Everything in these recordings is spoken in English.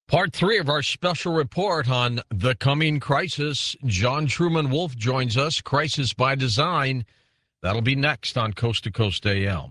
Part three of our special report on the coming crisis. John Truman Wolfe joins us. Crisis by Design. That'll be next on Coast to Coast AM.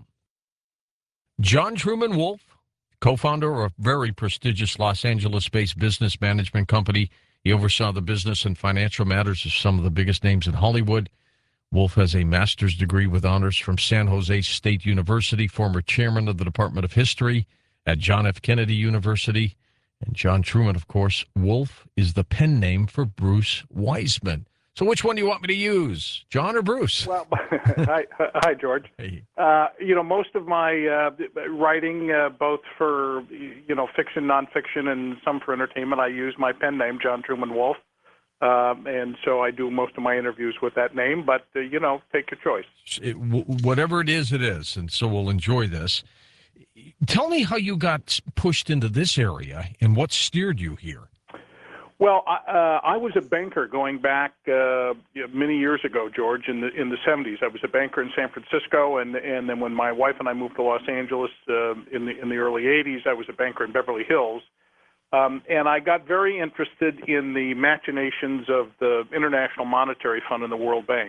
John Truman Wolfe, co-founder of a very prestigious Los Angeles-based business management company. He oversaw the business and financial matters of some of the biggest names in Hollywood. Wolfe has a master's degree with honors from San Jose State University, former chairman of the Department of History at John F. Kennedy University. And John Truman, of course. Wolfe is the pen name for Bruce Wiseman. So which one do you want me to use, John or Bruce? Well, hi, George. Hey. Most of my writing, both for, fiction, nonfiction, and some for entertainment, I use my pen name, John Truman Wolfe. And so I do most of my interviews with that name, but, take your choice. Whatever it is, and so we'll enjoy this. Tell me how you got pushed into this area and what steered you here. Well, I was a banker going back many years ago, George, in the 70s. I was a banker in San Francisco, and then when my wife and I moved to Los Angeles in the early 80s, I was a banker in Beverly Hills. And I got very interested in the machinations of the International Monetary Fund and the World Bank.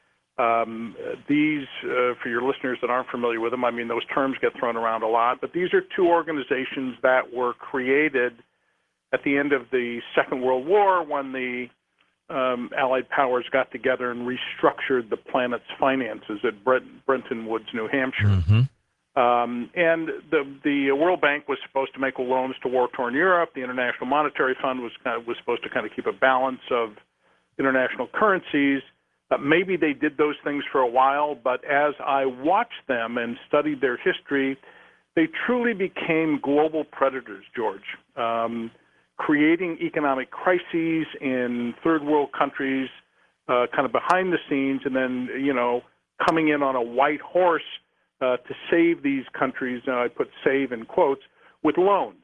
These, for your listeners that aren't familiar with them, I mean, those terms get thrown around a lot, but these are two organizations that were created at the end of the Second World War when the Allied powers got together and restructured the planet's finances at Bretton Woods, New Hampshire. Mm-hmm. And the World Bank was supposed to make loans to war-torn Europe. The International Monetary Fund was supposed to kind of keep a balance of international currencies. Maybe they did those things for a while, but as I watched them and studied their history, they truly became global predators, George, creating economic crises in third world countries, kind of behind the scenes, and then, coming in on a white horse to save these countries, I put save in quotes, with loans.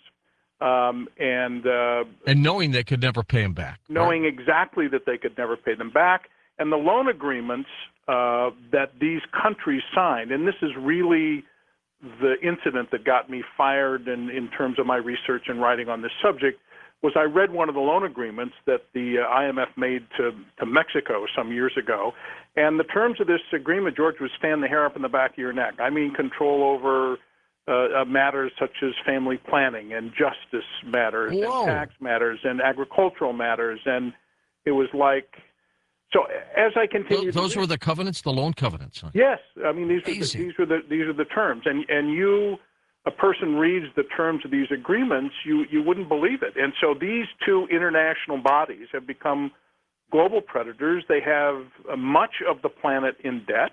And knowing they could never pay them back. Knowing exactly that they could never pay them back. And the loan agreements that these countries signed, and this is really the incident that got me fired in terms of my research and writing on this subject, was I read one of the loan agreements that the IMF made to Mexico some years ago. And the terms of this agreement, George, would stand the hair up in the back of your neck. I mean, control over matters such as family planning and justice matters and tax matters and agricultural matters. And it was like... So as I continue, those were the covenants, the loan covenants. Huh? Yes, I mean these are the terms, and a person reads the terms of these agreements, you wouldn't believe it. And so these two international bodies have become global predators. They have much of the planet in debt,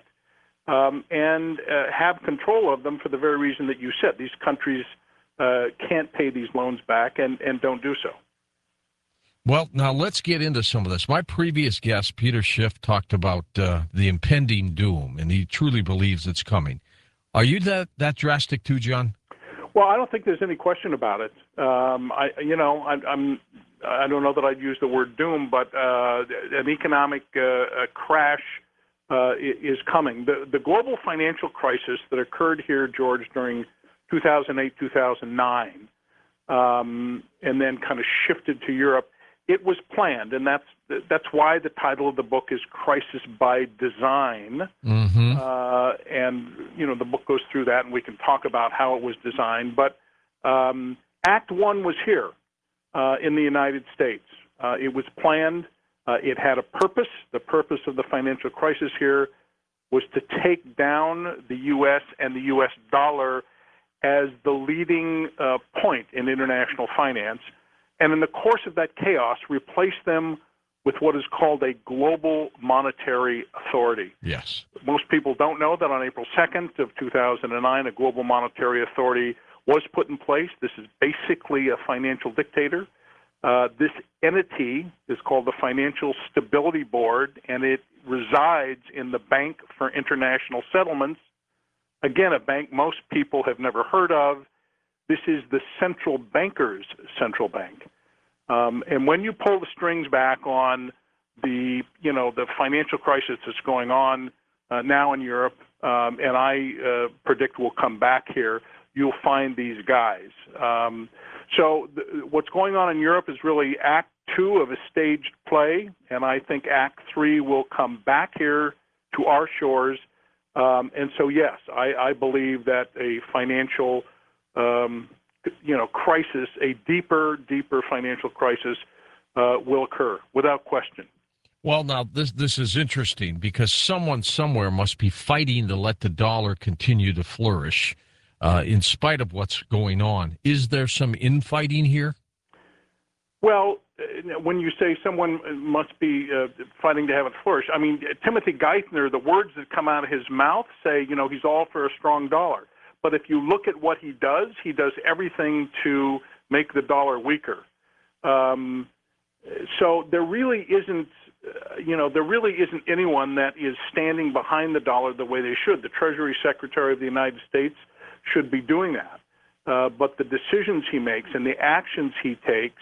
and have control of them for the very reason that you said. These countries can't pay these loans back and don't do so. Well, now let's get into some of this. My previous guest, Peter Schiff, talked about the impending doom, and he truly believes it's coming. Are you that drastic too, John? Well, I don't think there's any question about it. I don't know that I'd use the word doom, but an economic crash is coming. The global financial crisis that occurred here, George, during 2008, 2009, and then kind of shifted to Europe, it was planned, and that's why the title of the book is Crisis by Design. Mm-hmm. And, the book goes through that, and we can talk about how it was designed. But Act One was here in the United States. It was planned. It had a purpose. The purpose of the financial crisis here was to take down the U.S. and the U.S. dollar as the leading point in international finance. And in the course of that chaos, replace them with what is called a global monetary authority. Yes. Most people don't know that on April 2nd of 2009, a global monetary authority was put in place. This is basically a financial dictator. This entity is called the Financial Stability Board, and it resides in the Bank for International Settlements. Again, a bank most people have never heard of. This is the central banker's central bank. And when you pull the strings back on the financial crisis that's going on now in Europe, and I predict will come back here, you'll find these guys. So what's going on in Europe is really Act 2 of a staged play, and I think Act 3 will come back here to our shores. And so, yes, I believe that a financial, crisis, a deeper financial crisis will occur without question. Well, now, this is interesting because someone somewhere must be fighting to let the dollar continue to flourish in spite of what's going on. Is there some infighting here? Well, when you say someone must be fighting to have it flourish, I mean, Timothy Geithner, the words that come out of his mouth say, he's all for a strong dollar. But if you look at what he does everything to make the dollar weaker. So there really isn't anyone that is standing behind the dollar the way they should. The Treasury Secretary of the United States should be doing that. But the decisions he makes and the actions he takes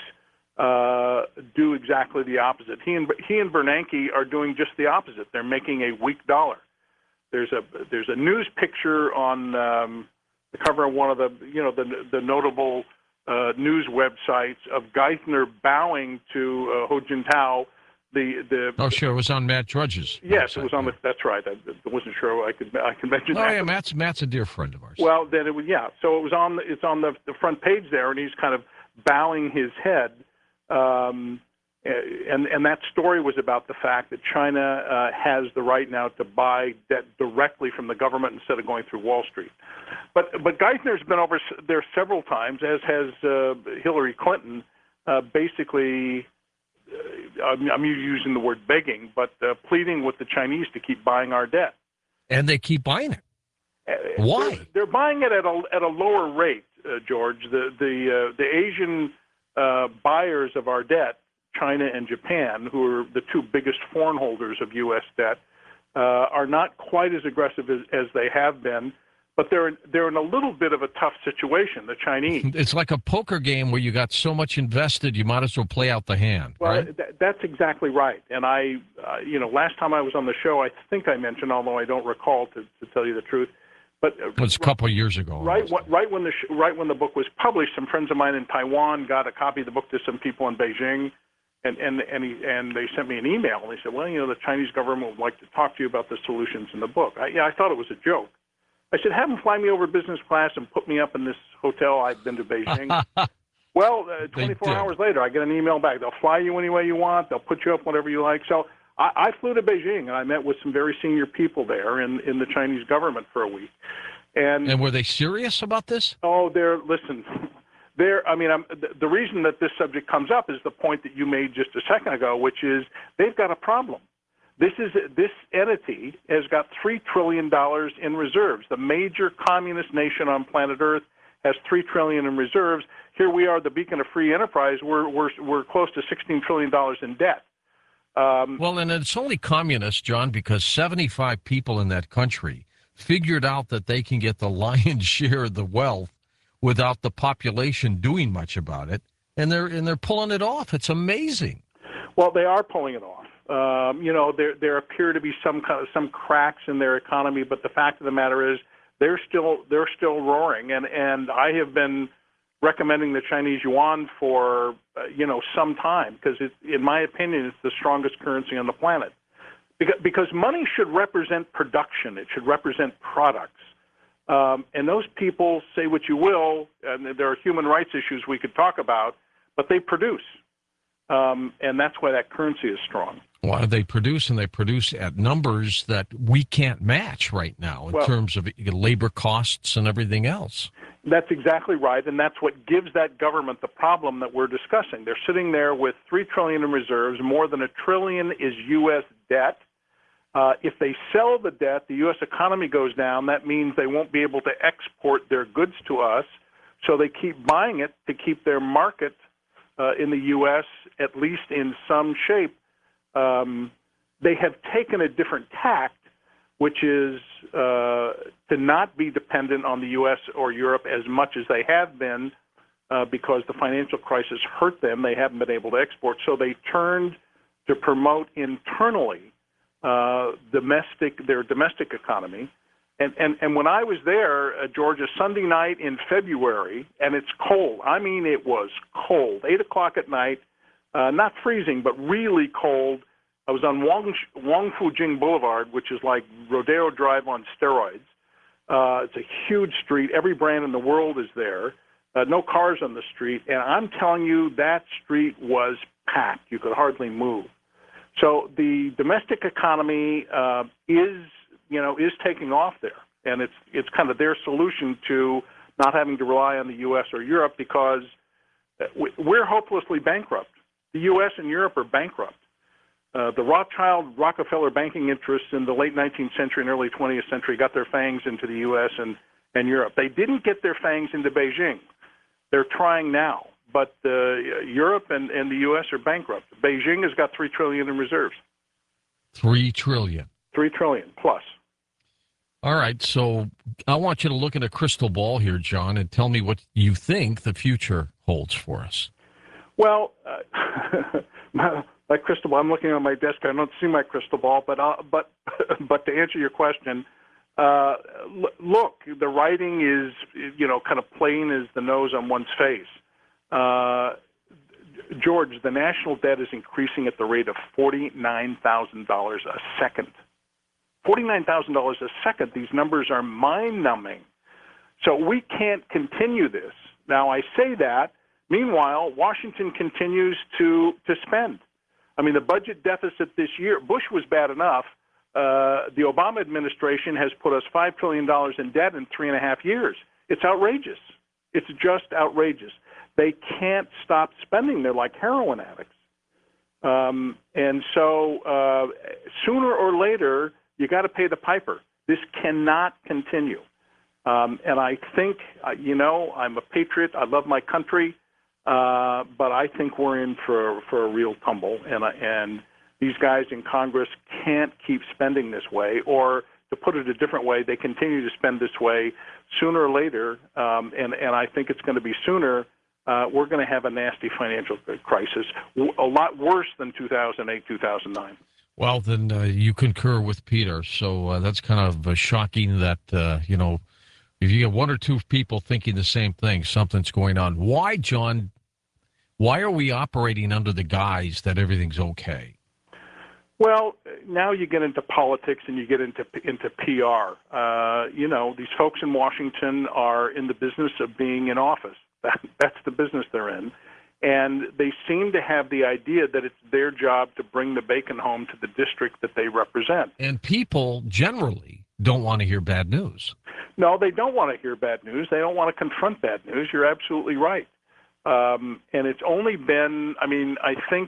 do exactly the opposite. He and Bernanke are doing just the opposite. They're making a weak dollar. There's a news picture on the cover of one of the notable news websites of Geithner bowing to Hu Jintao. Oh, sure, it was on Matt Drudge's. Yes, website. It was on the. That's right. I wasn't sure I could mention that. Oh yeah, Matt's a dear friend of ours. Well, then it was So it was on. It's on the front page there, and he's kind of bowing his head. And that story was about the fact that China has the right now to buy debt directly from the government instead of going through Wall Street. But Geithner's been over there several times, as has Hillary Clinton, basically. I'm using the word begging, but pleading with the Chinese to keep buying our debt. And they keep buying it. Why? They're buying it at a lower rate, George. The Asian buyers of our debt, China and Japan, who are the two biggest foreign holders of U.S. debt, are not quite as aggressive as they have been. But they're in a little bit of a tough situation, the Chinese. It's like a poker game where you got so much invested, you might as well play out the hand. Well, right? That's exactly right. And last time I was on the show, I think I mentioned, although I don't recall to tell you the truth, but it was a couple of years ago. Right when the book was published, some friends of mine in Taiwan got a copy of the book to some people in Beijing, and they sent me an email and they said, well, the Chinese government would like to talk to you about the solutions in the book. I thought it was a joke. I said, have them fly me over business class and put me up in this hotel. I've been to Beijing. Well, 24 hours later, I get an email back. They'll fly you any way you want. They'll put you up whatever you like. So I flew to Beijing, and I met with some very senior people there in the Chinese government for a week. And were they serious about this? Oh, the reason that this subject comes up is the point that you made just a second ago, which is they've got a problem. This entity has got $3 trillion in reserves. The major communist nation on planet Earth has $3 trillion in reserves. Here we are, the beacon of free enterprise. We're close to $16 trillion in debt. Well, and it's only communist, John, because 75 people in that country figured out that they can get the lion's share of the wealth without the population doing much about it, and they're pulling it off. It's amazing. Well, they are pulling it off. There appear to be some cracks in their economy, but the fact of the matter is they're still roaring. And I have been recommending the Chinese yuan for some time because in my opinion, it's the strongest currency on the planet. Because money should represent production, it should represent products. And those people, say what you will, and there are human rights issues we could talk about, but they produce. And that's why that currency is strong. Well, they produce, and they produce at numbers that we can't match right now in terms of labor costs and everything else. That's exactly right, and that's what gives that government the problem that we're discussing. They're sitting there with $3 trillion in reserves. More than $1 trillion is U.S. debt. If they sell the debt, the U.S. economy goes down. That means they won't be able to export their goods to us, so they keep buying it to keep their market in the U.S. at least in some shape. They have taken a different tact, which is to not be dependent on the U.S. or Europe as much as they have been because the financial crisis hurt them. They haven't been able to export, so they turned to promote internally their domestic economy, And when I was there, Georgia, Sunday night in February, and it's cold. I mean, it was cold. 8 o'clock at night, not freezing, but really cold. I was on Wangfu Jing Boulevard, which is like Rodeo Drive on steroids. It's a huge street. Every brand in the world is there. No cars on the street. And I'm telling you, that street was packed. You could hardly move. So the domestic economy is taking off there. And it's kind of their solution to not having to rely on the U.S. or Europe, because we're hopelessly bankrupt. The U.S. and Europe are bankrupt. The Rothschild-Rockefeller banking interests in the late 19th century and early 20th century got their fangs into the U.S. and Europe. They didn't get their fangs into Beijing. They're trying now. But Europe and the U.S. are bankrupt. Beijing has got $3 trillion in reserves. $3 trillion. $3 trillion plus. All right, so I want you to look at a crystal ball here, John, and tell me what you think the future holds for us. Well, my crystal ball, I'm looking on my desk. I don't see my crystal ball, but to answer your question, look, the writing is, kind of plain as the nose on one's face. George, the national debt is increasing at the rate of $49,000 a second. $49,000 a second. These numbers are mind-numbing. So we can't continue this. Now, I say that. Meanwhile, Washington continues to spend. I mean, the budget deficit this year, Bush was bad enough. The Obama administration has put us $5 trillion in debt in 3.5 years. It's outrageous. It's just outrageous. They can't stop spending. They're like heroin addicts. And so sooner or later, you got to pay the piper. This cannot continue. And I think, I'm a patriot. I love my country. But I think we're in for a real tumble. And these guys in Congress can't keep spending this way. Or to put it a different way, they continue to spend this way. Sooner or later, and I think it's going to be sooner, we're going to have a nasty financial crisis, a lot worse than 2008, 2009. Well, then you concur with Peter. So that's kind of shocking that, if you get one or two people thinking the same thing, something's going on. Why, John, why are we operating under the guise that everything's okay? Well, now you get into politics and you get into PR. These folks in Washington are in the business of being in office. That's the business they're in. And they seem to have the idea that it's their job to bring the bacon home to the district that they represent. And people generally don't want to hear bad news. No, they don't want to hear bad news. They don't want to confront bad news. You're absolutely right. And it's only been, I think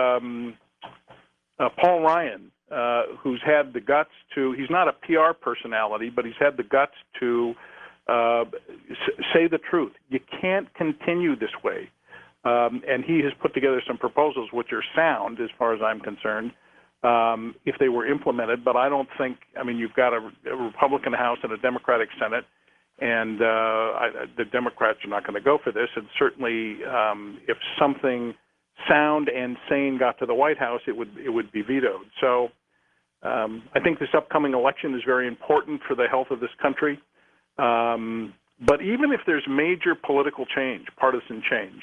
Paul Ryan, who's had the guts to, he's not a PR personality, but he's had the guts to say the truth. You can't continue this way. And he has put together some proposals which are sound as far as I'm concerned, if they were implemented. But I don't think, you've got a Republican House and a Democratic Senate, and the Democrats are not going to go for this. And certainly if something sound and sane got to the White House, it would be vetoed. So I think this upcoming election is very important for the health of this country. But even if there's major political change, partisan change,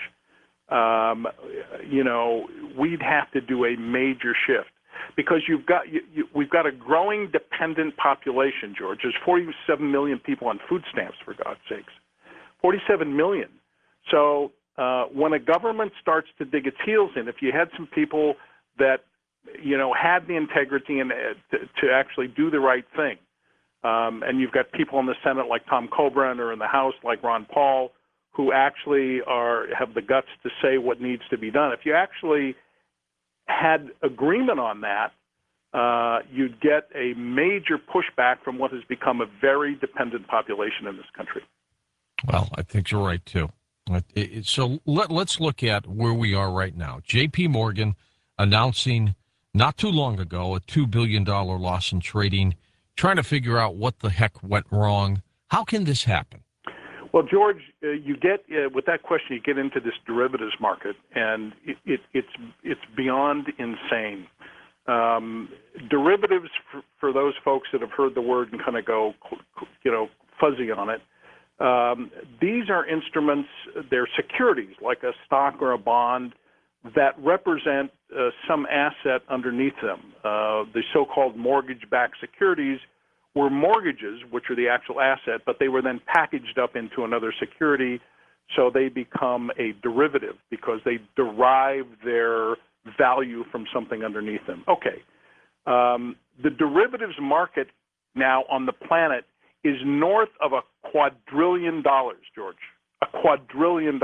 we'd have to do a major shift because we've got a growing dependent population, George. There's 47 million people on food stamps, for God's sakes. 47 million. So when a government starts to dig its heels in, if you had some people that, had the integrity and to actually do the right thing, and you've got people in the Senate like Tom Coburn or in the House like Ron Paul, who actually have the guts to say what needs to be done. If you actually had agreement on that, you'd get a major pushback from what has become a very dependent population in this country. Well, I think you're right, too. So let's look at where we are right now. J.P. Morgan announcing not too long ago a $2 billion loss in trading, trying to figure out what the heck went wrong. How can this happen? Well, George, you get with that question, you get into this derivatives market, and it's beyond insane. Derivatives, for those folks that have heard the word and kind of go, fuzzy on it, these are instruments, they're securities like a stock or a bond that represent some asset underneath them. The so-called mortgage-backed securities were mortgages, which are the actual asset, but they were then packaged up into another security, so they become a derivative because they derive their value from something underneath them. Okay. The derivatives market now on the planet is north of $2 quadrillion, George. $2 quadrillion.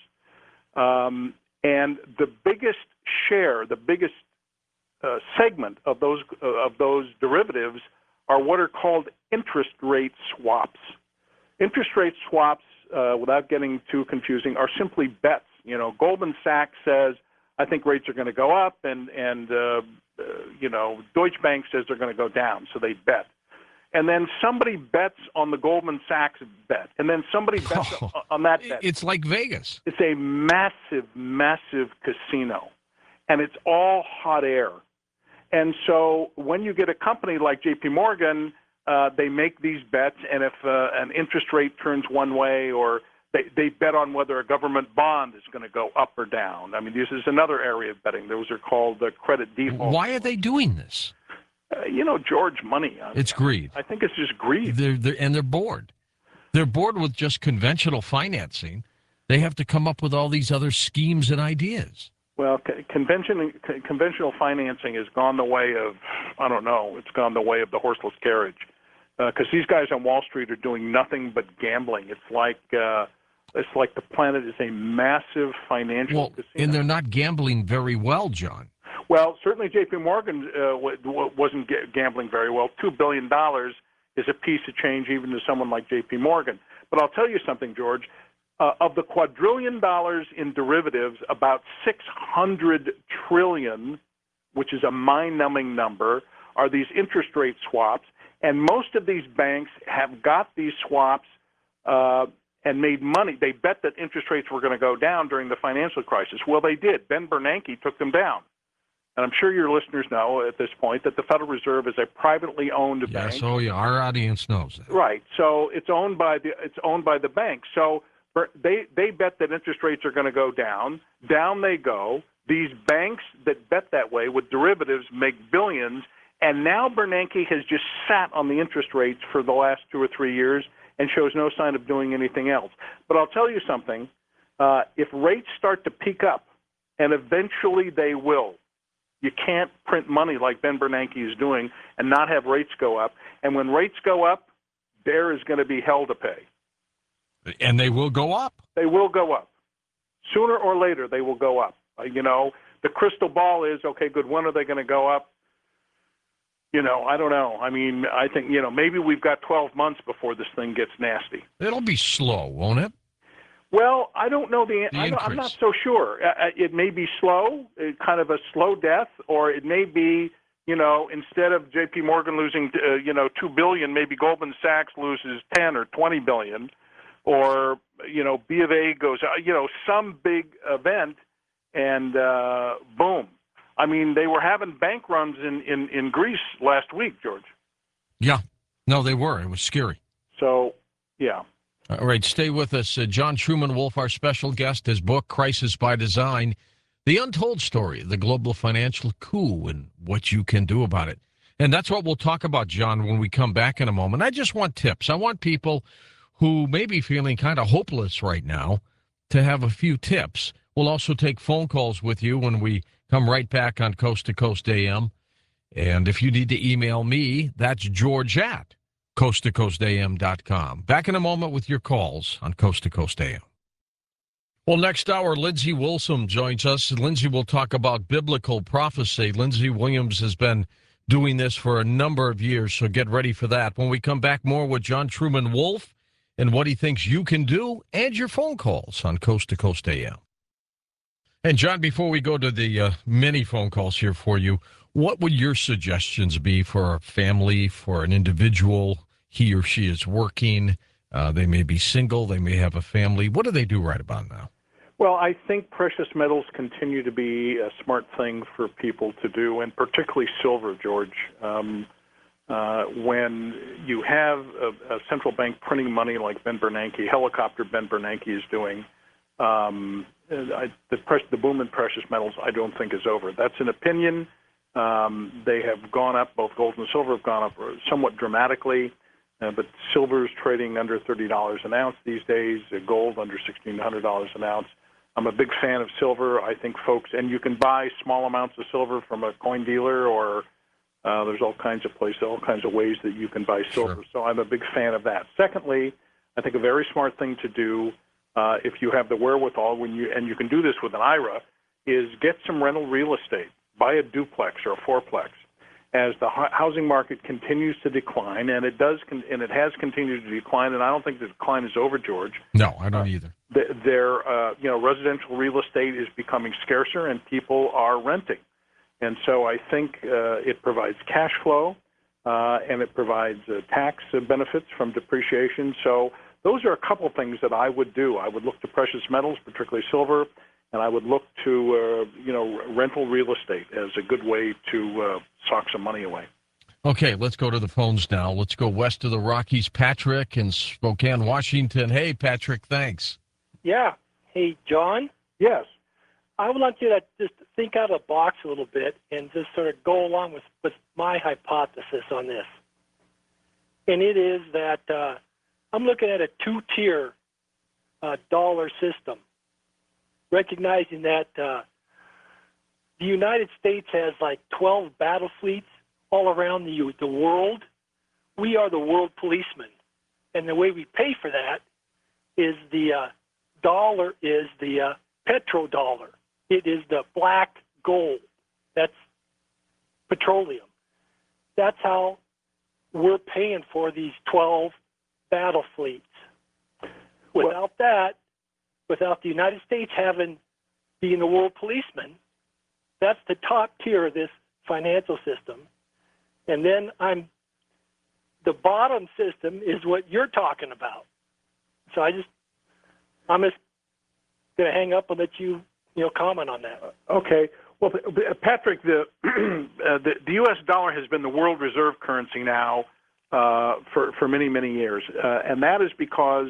And the biggest share, the biggest segment of those derivatives are what are called interest rate swaps. Interest rate swaps, without getting too confusing, are simply bets. Goldman Sachs says, I think rates are going to go up, and Deutsche Bank says they're going to go down, so they bet. And then somebody bets on the Goldman Sachs bet, and then somebody bets on that bet. It's like Vegas. It's a massive, massive casino, and it's all hot air. And so when you get a company like J.P. Morgan, they make these bets, and if an interest rate turns one way, or they bet on whether a government bond is going to go up or down. I mean, this is another area of betting. Those are called credit default. Why are they doing this? George, money. It's greed. I think it's just greed. They're bored. They're bored with just conventional financing. They have to come up with all these other schemes and ideas. Well, conventional financing has gone the way of, I don't know, it's gone the way of the horseless carriage. Because these guys on Wall Street are doing nothing but gambling. It's like the planet is a massive financial casino. And they're not gambling very well, John. Well, certainly J.P. Morgan wasn't gambling very well. $2 billion is a piece of change even to someone like J.P. Morgan. But I'll tell you something, George. Of the $2 quadrillion in derivatives, about $600 trillion, which is a mind-numbing number, are these interest rate swaps. And most of these banks have got these swaps and made money. They bet that interest rates were going to go down during the financial crisis. Well, they did. Ben Bernanke took them down. And I'm sure your listeners know at this point that the Federal Reserve is a privately owned bank. Yes, oh yeah, our audience knows that. Right. So it's owned by the bank. So they bet that interest rates are going to go down. Down they go. These banks that bet that way with derivatives make billions. And now Bernanke has just sat on the interest rates for the last 2 or 3 years and shows no sign of doing anything else. But I'll tell you something. If rates start to peak up, and eventually they will, you can't print money like Ben Bernanke is doing and not have rates go up. And when rates go up, there is going to be hell to pay. And they will go up. They will go up. Sooner or later, they will go up. The crystal ball is, okay, good, when are they going to go up? I don't know. I mean, I think, maybe we've got 12 months before this thing gets nasty. It'll be slow, won't it? Well, I don't know I'm not so sure. It may be slow, kind of a slow death, or it may be, instead of J.P. Morgan losing, $2 billion, maybe Goldman Sachs loses 10 or 20 billion, or, B of A goes, some big event, and boom. I mean, they were having bank runs in Greece last week, George. Yeah. No, they were. It was scary. So, yeah. All right, stay with us. John Truman Wolf, our special guest, his book, Crisis by Design, The Untold Story of the Global Financial Coup and What You Can Do About It. And that's what we'll talk about, John, when we come back in a moment. I just want tips. I want people who may be feeling kind of hopeless right now to have a few tips. We'll also take phone calls with you when we come right back on Coast to Coast AM. And if you need to email me, that's George at coasttocoastam.com. Back in a moment with your calls on Coast to Coast AM. Well, next hour, Lindsey Wilson joins us. Lindsey will talk about biblical prophecy. Lindsey Williams has been doing this for a number of years, so get ready for that. When we come back, more with John Truman Wolf and what he thinks you can do, and your phone calls on Coast to Coast AM. And, John, before we go to the many phone calls here for you, what would your suggestions be for a family, for an individual? He or she is working. They may be single. They may have a family. What do they do right about now? Well, I think precious metals continue to be a smart thing for people to do, and particularly silver, George. When you have a central bank printing money like Ben Bernanke, helicopter Ben Bernanke is doing, the boom in precious metals I don't think is over. That's an opinion. They have gone up, both gold and silver have gone up somewhat dramatically, but silver is trading under $30 an ounce these days, gold under $1,600 an ounce. I'm a big fan of silver. I think folks, and you can buy small amounts of silver from a coin dealer, or there's all kinds of places, all kinds of ways that you can buy silver. Sure. So I'm a big fan of that. Secondly, I think a very smart thing to do, if you have the wherewithal, and you can do this with an IRA, is get some rental real estate. Buy a duplex or a fourplex. As the housing market continues to decline, and it does, and it has continued to decline, and I don't think the decline is over, George. No, I don't either. Residential real estate is becoming scarcer, and people are renting, and so I think it provides cash flow, and it provides tax benefits from depreciation. So those are a couple of things that I would do. I would look to precious metals, particularly silver, and I would look to rental real estate as a good way to sock some money away. Okay, let's go to the phones now. Let's go west of the Rockies. Patrick in Spokane, Washington. Hey, Patrick, thanks. Yeah. Hey, John? Yes. I would like you to just think out of the box a little bit and just sort of go along with my hypothesis on this. And it is that I'm looking at a two-tier dollar system, recognizing that the United States has like 12 battle fleets all around the world. We are the world policemen. And the way we pay for that is the dollar is the petrodollar. It is the black gold. That's petroleum. That's how we're paying for these 12 battle fleets. Without that, without the United States being the world policeman, that's the top tier of this financial system. And then the bottom system is what you're talking about. So I'm just going to hang up and let you comment on that. Okay. Well, Patrick, the U.S. dollar has been the world reserve currency now for many, many years, and that is because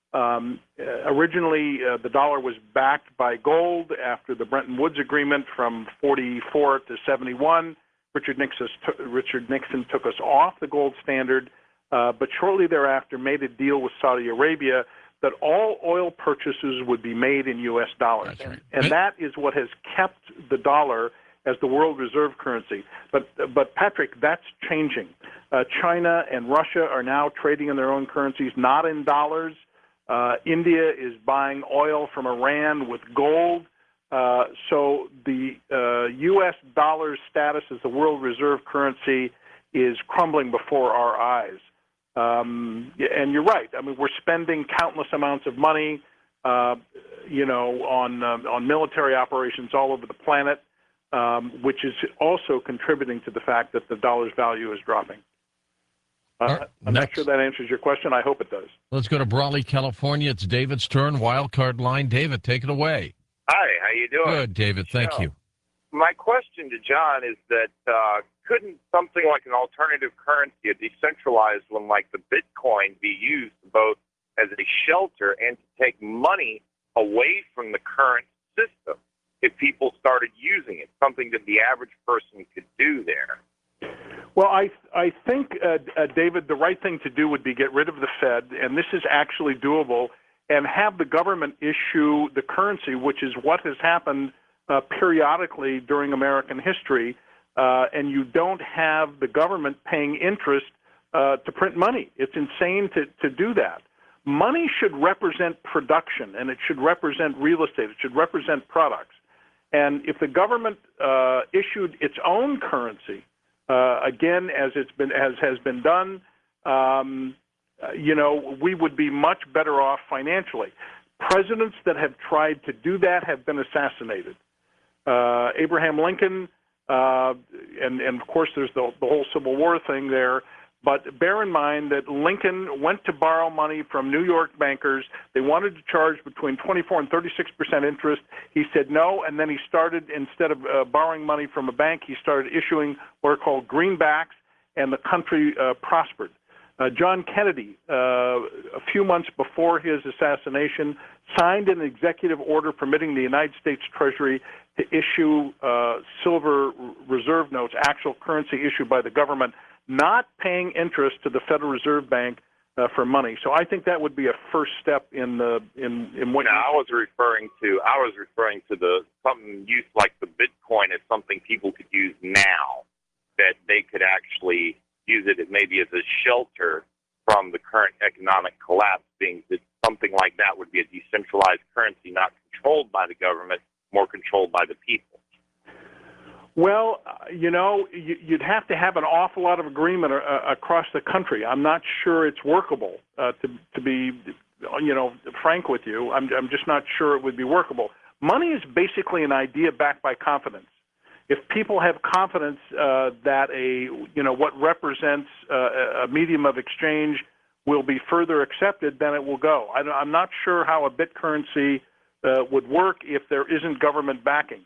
originally the dollar was backed by gold after the Bretton Woods Agreement from 44 to 71. Richard Nixon took us off the gold standard, but shortly thereafter made a deal with Saudi Arabia that all oil purchases would be made in U.S. dollars. Right. And that is what has kept the dollar as the world reserve currency. But Patrick, that's changing. China and Russia are now trading in their own currencies, not in dollars. India is buying oil from Iran with gold. So the U.S. dollar status as the world reserve currency is crumbling before our eyes. And you're right. I mean, we're spending countless amounts of money, on military operations all over the planet, which is also contributing to the fact that the dollar's value is dropping. I'm not sure that answers your question. I hope it does. Let's go to Brawley, California. It's David's turn. Wildcard line. David, take it away. Hi, how you doing? Good, David. Thank you. My question to John is that couldn't something like an alternative currency, a decentralized one like the Bitcoin, be used both as a shelter and to take money away from the current system if people started using it, something that the average person could do there? Well, I think, David, the right thing to do would be get rid of the Fed, and this is actually doable, and have the government issue the currency, which is what has happened periodically during American history, and you don't have the government paying interest to print money. It's insane to do that. Money should represent production, and it should represent real estate. It should represent products. And if the government issued its own currency, again, as has been done, we would be much better off financially. Presidents that have tried to do that have been assassinated. Abraham Lincoln, and of course there's the whole Civil War thing there, But bear in mind that Lincoln went to borrow money from New York bankers. They wanted to charge between 24 and 36% interest. He said no, and then he started, instead of borrowing money from a bank, he started issuing what are called greenbacks, and the country prospered. John Kennedy, a few months before his assassination, signed an executive order permitting the United States Treasury to issue silver reserve notes, actual currency issued by the government, not paying interest to the Federal Reserve Bank for money. So I think that would be a first step in what. No, I was referring to the something used like the Bitcoin as something people could use now, that they could actually use it maybe as a shelter from the current economic collapse. Being that something like that would be a decentralized currency, not controlled by the government, more controlled by the people. Well, you'd have to have an awful lot of agreement across the country. I'm not sure it's workable. To be, frank with you, I'm just not sure it would be workable. Money is basically an idea backed by confidence. If people have confidence that what represents a medium of exchange will be further accepted, then it will go. I'm not sure how a bit currency would work if there isn't government backing.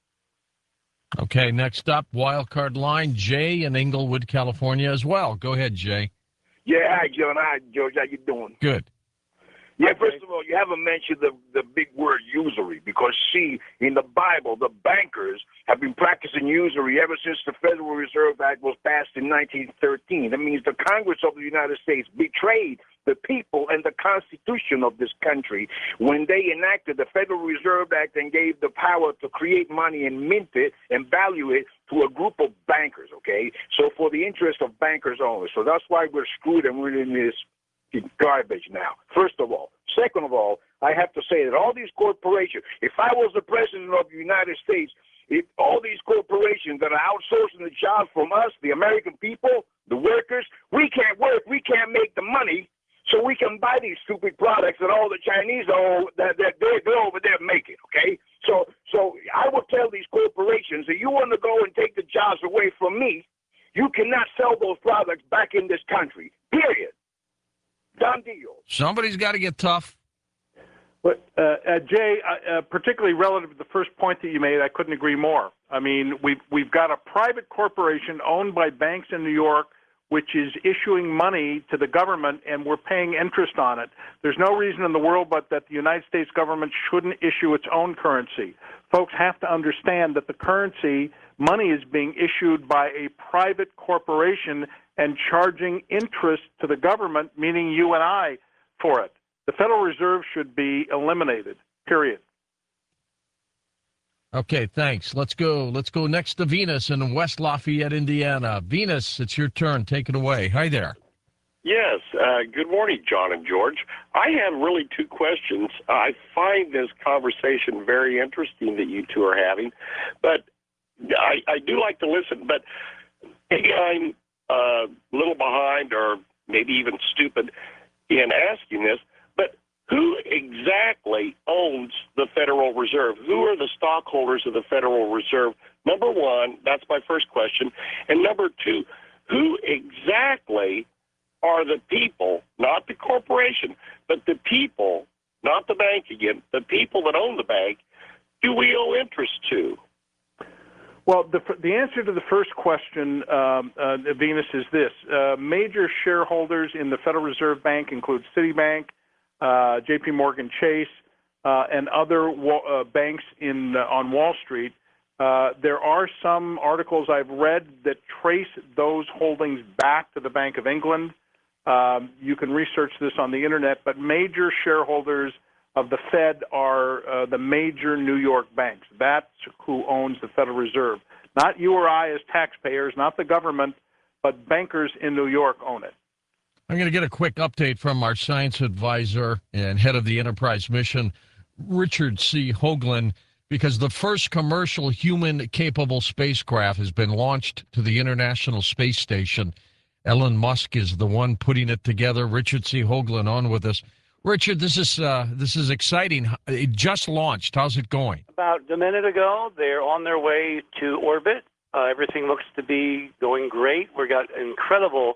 Okay, next up, wildcard line, Jay in Inglewood, California as well. Go ahead, Jay. Yeah, hi, John. Hi, George. How you doing? Good. Yeah, first of all, you haven't mentioned the big word usury, because, see, in the Bible, the bankers have been practicing usury ever since the Federal Reserve Act was passed in 1913. That means the Congress of the United States betrayed the people and the Constitution of this country when they enacted the Federal Reserve Act and gave the power to create money and mint it and value it to a group of bankers, okay? So for the interest of bankers only. So that's why we're screwed and we're in this garbage now, first of all. Second of all, I have to say that all these corporations, if I was the president of the United States, if all these corporations that are outsourcing the jobs from us, the American people, the workers, we can't work, we can't make the money, so we can buy these stupid products that all the Chinese are they're over there making, okay? So I would tell these corporations that you want to go and take the jobs away from me, you cannot sell those products back in this country, period. Done deal. Somebody's got to get tough. But, Jay, particularly relative to the first point that you made, I couldn't agree more. I mean, we've got a private corporation owned by banks in New York which is issuing money to the government, and we're paying interest on it. There's no reason in the world but that the United States government shouldn't issue its own currency. Folks have to understand that the currency, money, is being issued by a private corporation and charging interest to the government, meaning you and I, for it. The Federal Reserve should be eliminated, period. Okay, thanks. Let's go next to Venus in West Lafayette, Indiana. Venus, it's your turn. Take it away. Hi there. Yes. Good morning, John and George. I have really two questions. I find this conversation very interesting that you two are having, but I do like to listen. But maybe I'm a little behind or maybe even stupid in asking this, but who exactly owns the Federal Reserve? Who are the stockholders of the Federal Reserve? Number one, that's my first question. And number two, who exactly are the people, not the corporation, but the people, not the bank again, the people that own the bank, do we owe interest to? Well, the answer to the first question, Venus, is this. Major shareholders in the Federal Reserve Bank include Citibank, J.P. Morgan Chase, and other banks on Wall Street. There are some articles I've read that trace those holdings back to the Bank of England. You can research this on the Internet, but major shareholders of the Fed are the major New York banks. That's who owns the Federal Reserve. Not you or I as taxpayers, not the government, but bankers in New York own it. I'm going to get a quick update from our science advisor and head of the Enterprise mission, Richard C. Hoagland, because the first commercial human-capable spacecraft has been launched to the International Space Station. Elon Musk is the one putting it together. Richard C. Hoagland on with us. Richard, this is exciting. It just launched. How's it going? About a minute ago, they're on their way to orbit. Everything looks to be going great. We've got incredible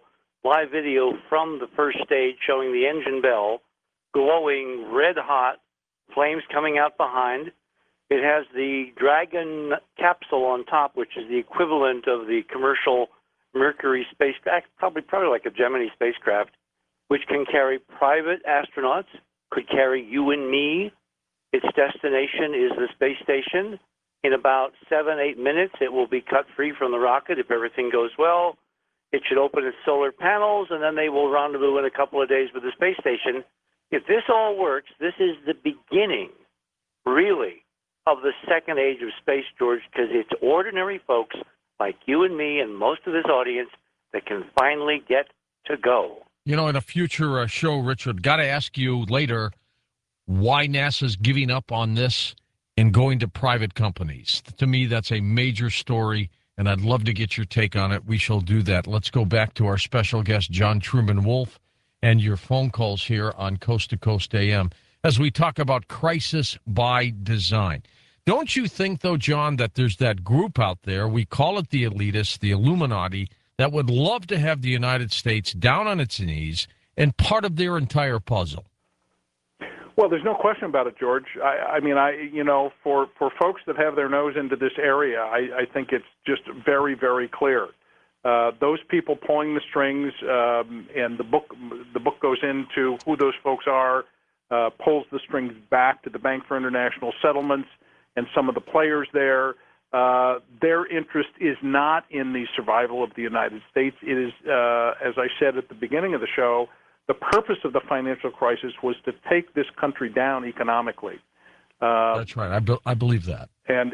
live video from the first stage showing the engine bell glowing red hot, flames coming out behind. It has the Dragon capsule on top, which is the equivalent of the commercial Mercury spacecraft, probably like a Gemini spacecraft, which can carry private astronauts, could carry you and me. Its destination is the space station. In about 7-8 minutes, it will be cut free from the rocket if everything goes well. It should open its solar panels, and then they will rendezvous in a couple of days with the space station. If this all works, this is the beginning, really, of the second age of space, George, because it's ordinary folks like you and me and most of this audience that can finally get to go. You know, in a future show, Richard, got to ask you later why NASA's giving up on this and going to private companies. To me, that's a major story, and I'd love to get your take on it. We shall do that. Let's go back to our special guest, John Truman Wolf, and your phone calls here on Coast to Coast AM as we talk about crisis by design. Don't you think, though, John, that there's that group out there, we call it the elitists, the Illuminati, that would love to have the United States down on its knees and part of their entire puzzle? Well, there's no question about it, George. I mean, for folks that have their nose into this area, I think it's just very, very clear. Those people pulling the strings, and the book goes into who those folks are, pulls the strings back to the Bank for International Settlements and some of the players there. Their interest is not in the survival of the United States. It is, as I said at the beginning of the show, the purpose of the financial crisis was to take this country down economically. That's right. I believe that. And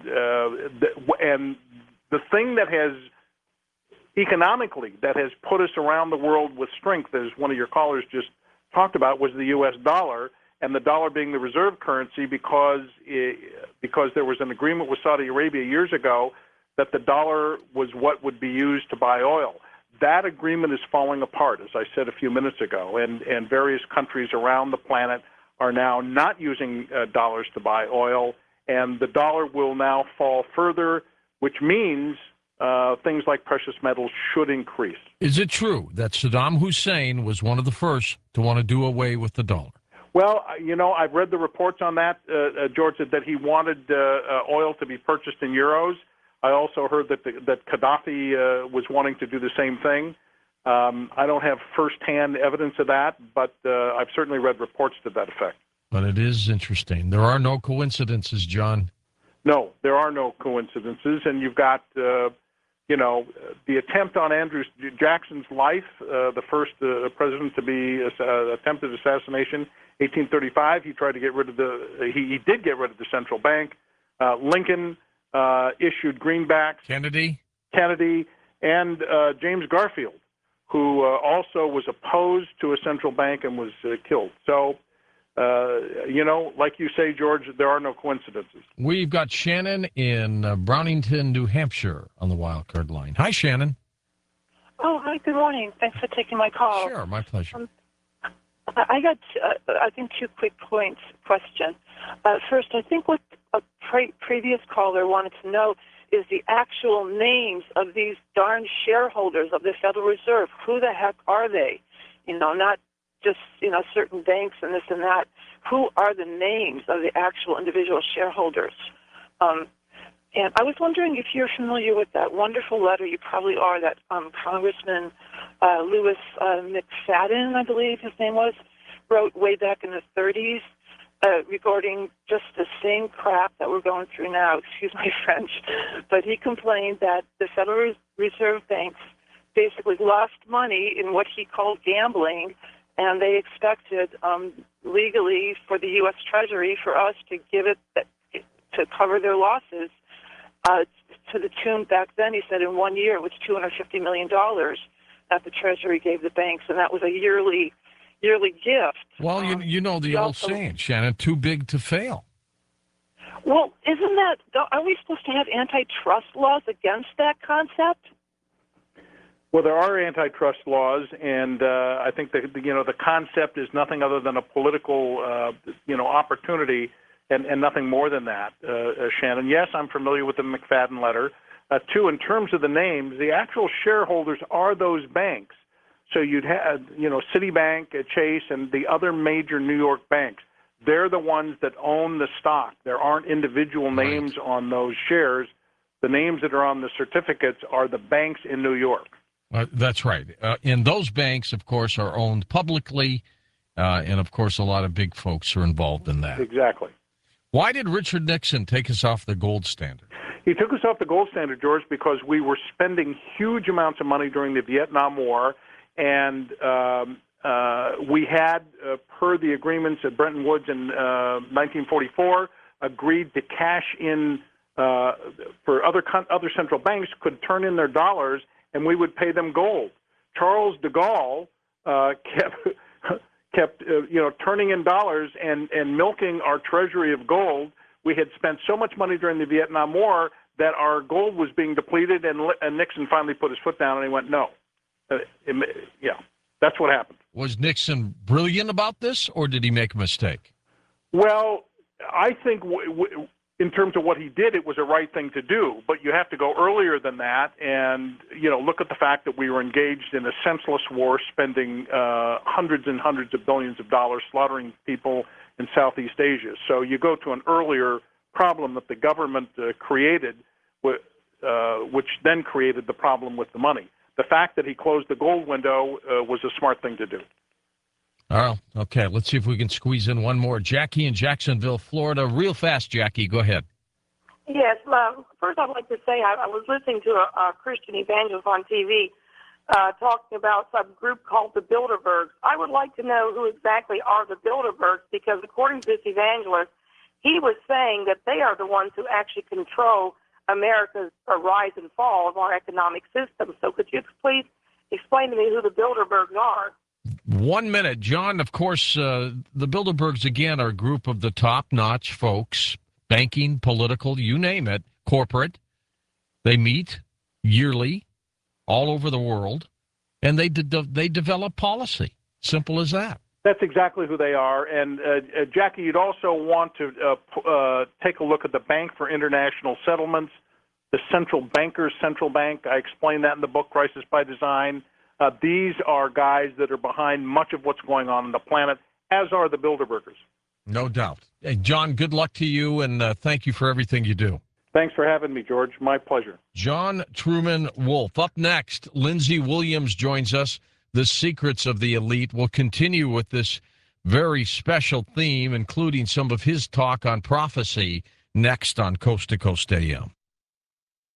the thing that has economically that has put us around the world with strength, as one of your callers just talked about, was the U.S. dollar, and the dollar being the reserve currency because there was an agreement with Saudi Arabia years ago that the dollar was what would be used to buy oil. That agreement is falling apart, as I said a few minutes ago, and various countries around the planet are now not using dollars to buy oil, and the dollar will now fall further, which means things like precious metals should increase. Is it true that Saddam Hussein was one of the first to want to do away with the dollar? Well, I've read the reports on that, George, that he wanted oil to be purchased in euros. I also heard that Gaddafi was wanting to do the same thing. I don't have firsthand evidence of that, but I've certainly read reports to that effect. But it is interesting. There are no coincidences, John. No, there are no coincidences, and you've got, the attempt on Andrew Jackson's life, the first president to be attempted assassination, 1835. He tried to get rid of he did get rid of the central bank. Lincoln issued greenbacks. Kennedy, and James Garfield, who also was opposed to a central bank and was killed. So, like you say, George, there are no coincidences. We've got Shannon in Brownington, New Hampshire on the wildcard line. Hi, Shannon. Oh, hi, good morning. Thanks for taking my call. Sure, my pleasure. I got, I think, 2 quick points question. First, I think what a previous caller wanted to know is the actual names of these darn shareholders of the Federal Reserve. Who the heck are they? Not just, certain banks and this and that. Who are the names of the actual individual shareholders? And I was wondering if you're familiar with that wonderful letter, you probably are, that Congressman Louis McFadden, I believe his name was, wrote way back in the 30s regarding just the same crap that we're going through now, excuse my French. But he complained that the Federal Reserve banks basically lost money in what he called gambling, and they expected legally for the U.S. Treasury for us to give it to cover their losses to the tune back then, he said, in 1 year it was $250 million that the Treasury gave the banks, and that was a yearly gift. Well, you know the old saying, Shannon, too big to fail. Well, are we supposed to have antitrust laws against that concept? Well, there are antitrust laws, and I think the concept is nothing other than a political opportunity, and nothing more than that. Shannon, yes, I'm familiar with the McFadden letter. 2, in terms of the names, the actual shareholders are those banks. So you'd have, Citibank, Chase, and the other major New York banks. They're the ones that own the stock. There aren't individual names on those shares. The names that are on the certificates are the banks in New York. That's right. And those banks, of course, are owned publicly, and, of course, a lot of big folks are involved in that. Exactly. Why did Richard Nixon take us off the gold standard? He took us off the gold standard, George, because we were spending huge amounts of money during the Vietnam War, and we had, per the agreements at Bretton Woods in 1944, agreed to cash in for other central banks could turn in their dollars, and we would pay them gold. Charles de Gaulle kept turning in dollars and milking our treasury of gold. We had spent so much money during the Vietnam War that our gold was being depleted, and Nixon finally put his foot down and he went, no. That's what happened. Was Nixon brilliant about this, or did he make a mistake? Well, I think in terms of what he did, it was a right thing to do. But you have to go earlier than that and, look at the fact that we were engaged in a senseless war, spending hundreds and hundreds of billions of dollars, slaughtering people in Southeast Asia. So you go to an earlier problem that the government created, which then created the problem with the money. The fact that he closed the gold window was a smart thing to do. Oh, okay. Let's see if we can squeeze in one more. Jackie in Jacksonville, Florida. Real fast, Jackie. Go ahead. Yes. First, I'd like to say I was listening to a Christian evangelist on TV talking about some group called the Bilderbergs. I would like to know who exactly are the Bilderbergs, because according to this evangelist, he was saying that they are the ones who actually control America's rise and fall of our economic system. So could you please explain to me who the Bilderbergs are? 1 minute. John, of course, the Bilderbergs, again, are a group of the top-notch folks, banking, political, you name it, corporate. They meet yearly all over the world, and they develop policy. Simple as that. That's exactly who they are. And, Jackie, you'd also want to take a look at the Bank for International Settlements, the central banker's central bank. I explained that in the book, Crisis by Design. These are guys that are behind much of what's going on the planet, as are the Bilderbergers. No doubt. Hey, John, good luck to you, and thank you for everything you do. Thanks for having me, George. My pleasure. John Truman Wolfe. Up next, Lindsey Williams joins us. The Secrets of the Elite. Will continue with this very special theme, including some of his talk on prophecy, next on Coast to Coast AM.